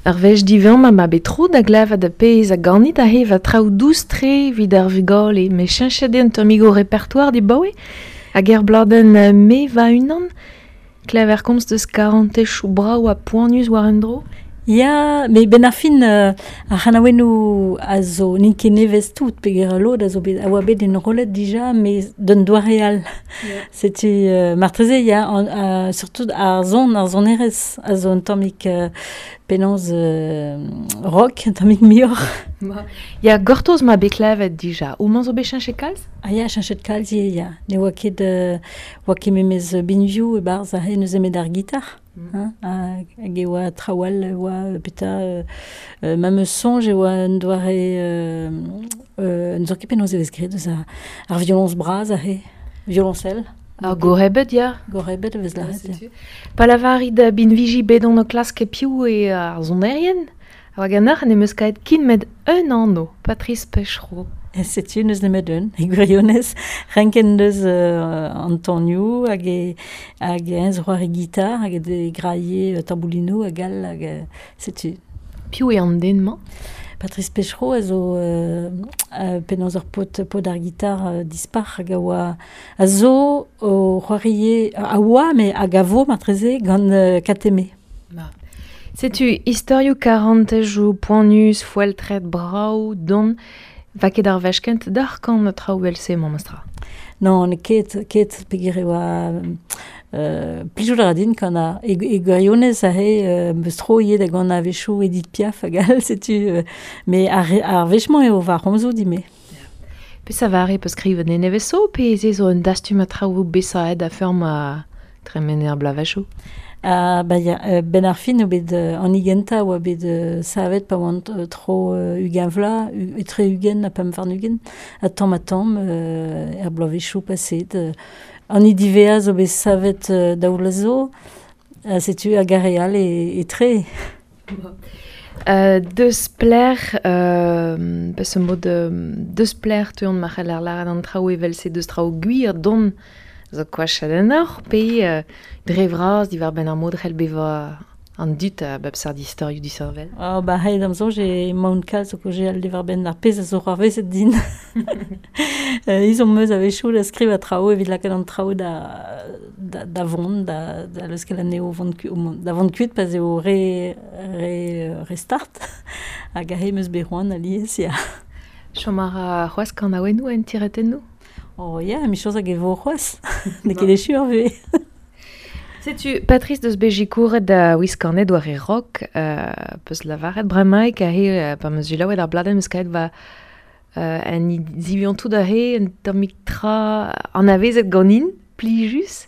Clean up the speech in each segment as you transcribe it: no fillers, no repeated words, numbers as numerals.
Ar vech divin ma betro da glev a da pez a ganit a hev a traoù doustre vid ar vigol e me chenchet un tomigo répertoire di baoe hag er bladen me va unan klev er komz deus 40 chou brao a poanus war un dro. Ya, me ben ar fin ar c'hanaouennoù a zo n'int nevez tout peger a lod a zo bet a oa bet en rolet dija me d'un doa real. Setu martreze ya, surtout ar zon erez a zo un tammik penans rock, un tammik mior. Ya gortoz ma beklevet dija, ou man zo bet chenchet kalz? Ya, chenchet kalz ya. Ne oa ket memez binvioù e barz a he neus emet ar gitar. Hag e oa trawal oa peta ma me sonj e oa un doare un zor ket penaos evez gret eus ar violons braz a he, violoncel. Gorebet ya? Gorebet evez laret. Palavarid bin viji bet an o klas ke piou e ar zonerien? Hag an ar ne meus kaet kin med un anno, Patrice Pechereau. Setu neus nemet un, e gwirionez, renken deus Antonio hag enz c'hoar e gitar hag e graie tamboulino hag al hag setu. Piou e an den man? Patrice Pechereau a zo penaos ur pot ar gitar dispar hag a zo o c'hoarie a oa me hag a vo martreze gant kateme. Setu, historiou 40 jou poanus, foeltret brao, don... Va ket ar vechkent d'ar kan traoù else mamostra? Non, ket peger oa plijout a radin kan a e gwirionez a he meus tro yed a gant a vechou Edith Piaf hag al setu me ar vechman eo va romzo dime. Pe sa vare peus skrivet ne nevezo pe ze zo un dastum a traoù besaet a ferm a tremen ar blavechou? Ben ar fin o bet an igenta oa bet savet pa oant tro ugen vla, etre ugen a pem varn ugen, a tamm er blavechou paset. An idiveaz o bet savet daoul a zo, setu a gareal e tre. Deus pler, peus mod deus pler tuant ma c'hell ar lâret an traoù evelse deus traoù gwir don zo kwachet en ur, pe dre vraz divar ben ar modrel beva an dut a bep sar d'historioù du cervel. Ba heid am zo, j'ai maoun kalz o koje al divar ben ar pez a zo c'hoar vezet din. Izom meus a vechou la skriv a traoù evit laket an traoù da vont, da leuskel aneo da vont kuit pas eo restart. Hag a he meus beroan a liez, ya. Chomar a c'hoaz kan a ouennou en tiretenn nou? Ya, mi choz hag evo c'hoaz. Ne ket e chur ve. Setu, Patrice deus beji kouret da wiskannet war e rock, peus lavaret bremaik a he, pa meus julaouet ar bladen meus kaet va en ziviontout da he, en tammik tra an avezet ganin, plijus,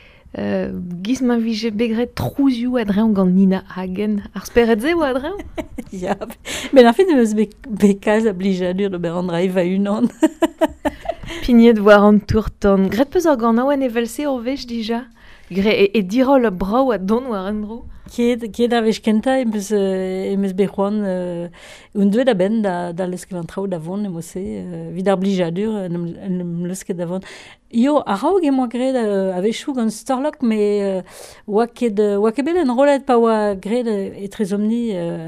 giz ma vije begret trouzioù adreon gant Nina Hagen. Ar speret ze oa adreon? Ya, ben ar fin eus bekaz a blijadur da ber an dra eva unan. Pignet war an tourton. Gret peus ar gant aouen evelse ur vech dija? E dirol brao a don war an dro? Ket a vech kenta emeus beroan un deuet a ben da leuskel an traoù da vont emose, vid ar blijadur en leuskel da vont. Yo, a raoug emañ gret a vechou gant Storlock, me oa ket bet en rolet pa oa gret etrezomni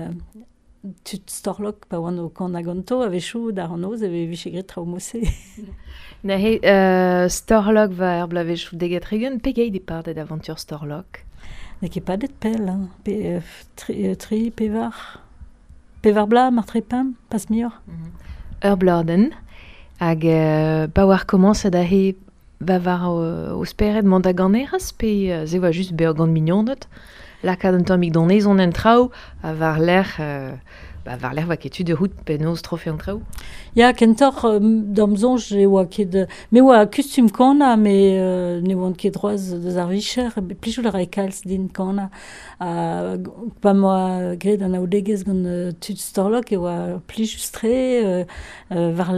tut Storlock pa oan o kant a ganto a vechou da an oz eve viche gret traoù mose. Na he, Storlock va er blavechou deget regen, pegeit e pardet aventur Storlock? Ne ket padet pel, tri pevar. Pevar bla, martre pam, pas mior. Ur bladen, hag pa war komanset a he va var o speret mont a ganeras, pe ze oa just be gant mignonnet. Lakad un tammik donez on en traoù, a var l'air va ketu de rout penaos trofe an traoù. Ya, kentor damzonj e oa ket... Me oa kustum kana, me ne oan ket droaz deus ar vicher, plijou la rai kalz din kana. Pa moa gret an aoudegez gant tut Storlock e oa plijou stre, var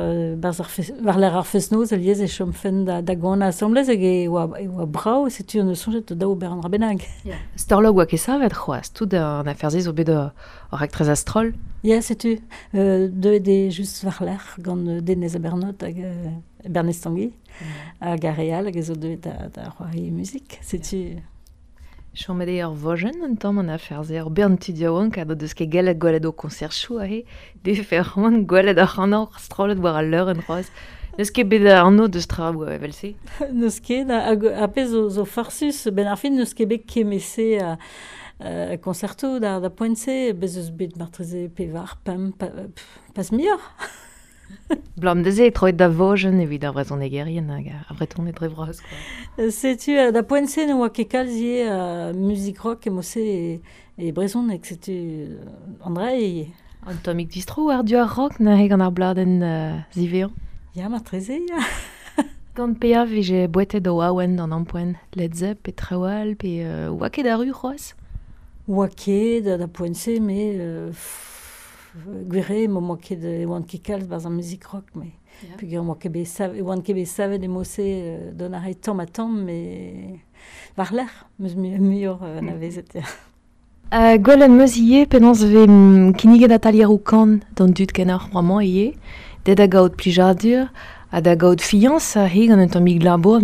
l'air ar fez-noz a liez e chom fen da gana asamblez hag e oa brao, setu an eus sonjet daou ber an rabenag. Storlock oa ket savet c'hoaz, tout an aferzez o bet ur aktrez astrol. Ya, setu. Deuet e just var l'air gant Denez a Bernot hag Bernez Tanguy hag a real hag ezo deuet da c'hoari musik, setu. Chomede ar vojen un tamm an afer ze ar bern tudiaouan kad o deus ket gallet gwelet o koncerchou ahe de ferman gwelet ar c'hanor strolet war al leur en roz. Neus ket bet arno deus tra evel se? Neus ket, a pez zo farsus, ben ar fin neus ket bet kemese a koncerto da poent-se, bez eus bet martreze pevar, pam, pas mior. Blam de ze, troet da vojen evit ar vrezon egerien hag ar breton e dre vraz. Setu, da poent-se ne oa ket kalzie musik rock emose e brezonek, setu Andrei. An tomik distro ar du ar rock na heg an ar bladen zivean? Ya, martreze, ya. Gant pea vije boetet o awen an ampoen Led Zepp pe Trawal pe oa ket ar c'hoaz? Oa ket da poent-se, me gwere mo ket oan ket kalz baz an musik rock, me peogwir oan ket bet savet emose don ar tamm a tamm, me war l'er, meus muior na vezet. Gwelet meus ie penans ve kiniget atalier o kan d'an dud ken ar c'hoaman ie, dead a gaout plijadur, a da gaout fianz a he gant un tammig labour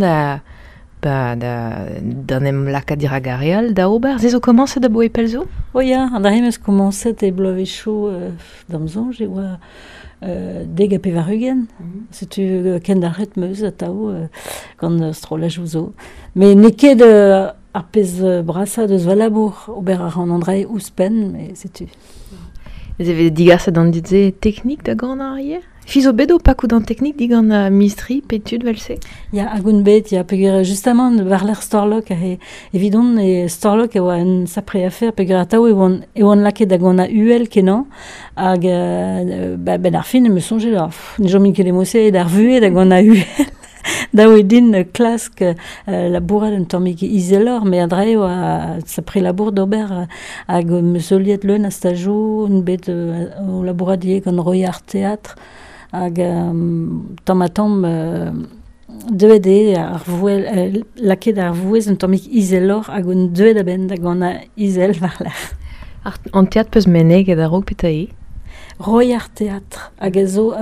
d'an em laka diragarial da ober. Zezo komanse da bo e pelzo? O ya, an da remes komanset e bloavezho damzon, je oa deg a pevarugen. Setu ken da ret meus a tao gant strolaj ouzo. Me ne ket ar pez brasa deus va labour ober ar an Andrei ouspen, me setu. Ez eve digaset an dit ze teknik da gant ar ie? Fizo bedo pakout an teknik digant mistri petud vel se? Ya, agoun bet, ya, peogwir justement war l'er Storlok evidon e Storlok oa en sapre afer, peogwir a tao eoan lake da gant a UL kenan, hag ben ar fin me sonje la, ne jom min ket emose d'ar vue da gant a UL. Da oe din klask labourat un tammig izelor, me adre oa sapre labour d'ober hag meus oliet leun a stajo, un bet o labourat die gant Roy Art Théâtre, hag tamm a tamm deuet ar vouel, laket ar vouez un tammig izelor hag un deuet a ben da gant a izel war l'er. An teat peus meneg ed ar peta e? Roy Art Théâtre hag a zo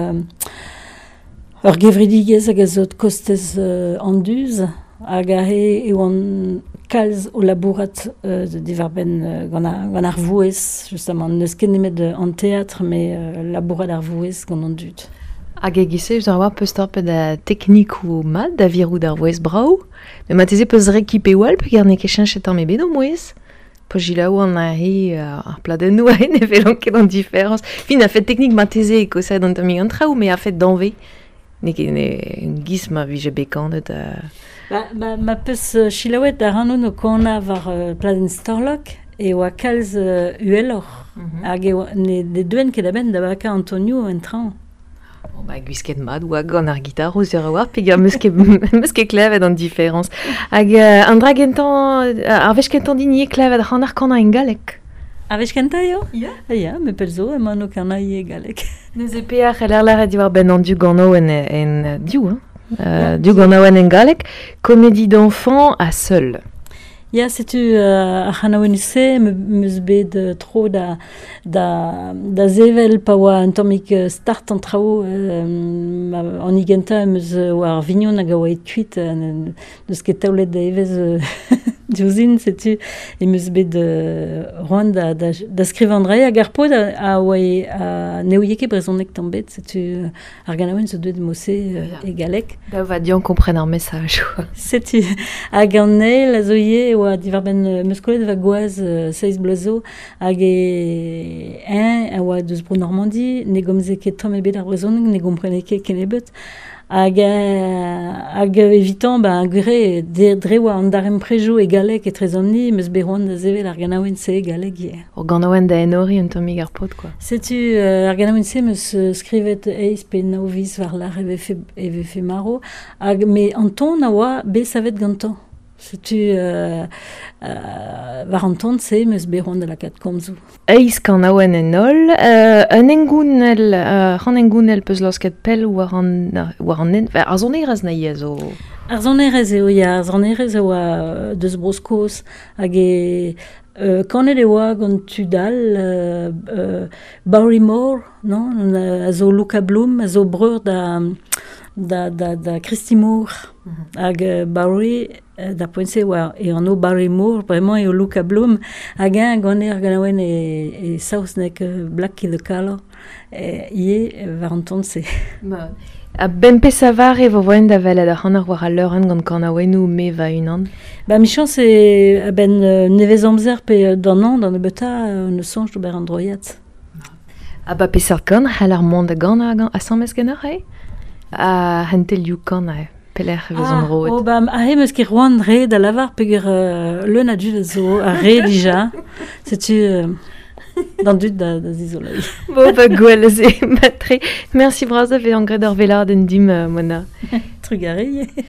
ur gevredigez hag a zo kostez an duz hag a he oan kalz o labourat diwar ben gant ar vouez, justement, neus ket nemet an teatr, me labourat ar vouez gant an dud. Hag egise, eus ar war peus torpet da teknik ou mat da virou d'ar vouez brao, me mateze peus rekipe wal pe gerne ket chenchet an me bedo mouez. Po jilaou an a he ar pladen nou a he ne velon ket an diferans. Fin a fet teknik mateze e koset an tammig an traoù, me a fet danve. Ne giz ma vije bekandet. Ma peus chilaouet ar anon o kona var pladen Storlok e oa kalz ULor. Hag ne duen ket aben da baka Antonio en traoù. Ba gwisket mat oa gant ar gitar ouz ur war peogwir meus ket klevet an diferans. Hag an dra gentan, ar vez kentan din ie klevet an ar kana en galek. A vez kenta yo? Ya, me pelzo eman o kana ie galek. Neus e pear el ar diwar ben an du gant oen en diou, du gant oen en galek, comédie d'enfant a seul. Ya, setu ar c'hanaouenuse meus bet tro da zevel pa oa un tammig start an traoù an igenta meus oa ar vignon hag a oa e kuit deus ket taoulet da evez diouzin, setu, e meus bet roan da skriv Andrei hag ar pod a oa ne oie ket brezonek tamm bet, setu ar ganaouen zo deuet mose e galek. Da va dian kompren ar mesaj. Setu, hag an eil a zo ie oa diwar ben meus kollet va goaz seiz blazo hag a oa deus bro Normandie, ne gomze ket tamm ebet ar brezonek, ne gomprene ket kenebet. Hag evitant, gure, dre oa an darem prejo e galek e trezomni, meus beroan da zevel ar ganaouen se e galek ie. O ganaouen da enori un tammig ar pod, quoi. Setu, ar ganaouen se meus skrivet eiz pe naoviz war l'ar eve fe maro, me an ton a oa be savet gantan. Setu, war an ton se meus beroan da lakat komzou. Eiz kanaouen en ol, an engounel peus losket pel war an en... Ar zonerez na ie zo... Ar zonerez eo, ya, ar zonerez eo deus broskos hag kanet e oa gant tudal Barrymore, non? A zo Luca Bloom, a zo breur da da Christy Moore hag Bowery da poense e an o Bowery Moore vraiment e o Luca Bloom hag un ganer ganaouen e saouznek Black Kid the Color ie var an tonse. A ben pe savar e vo voen da velet ar hanner war a leuren gant kanaouenou me va unan? Ba mi chans e ben nevez amzer pe dan an dan e beta ne sonj d'ober an droiet. A ba pesart gant c'hell ar mont a gant a sammez ganer e? A hentel you gant a peler vez an roet. Oh ba a he meus ket roan re da lavar peger leun a dud zo a re dija. Setu dan dud da zizolei. Bo ba gwellez e, Matre. Merci braz da ve an gred ar velard en dim mona. Trugarei.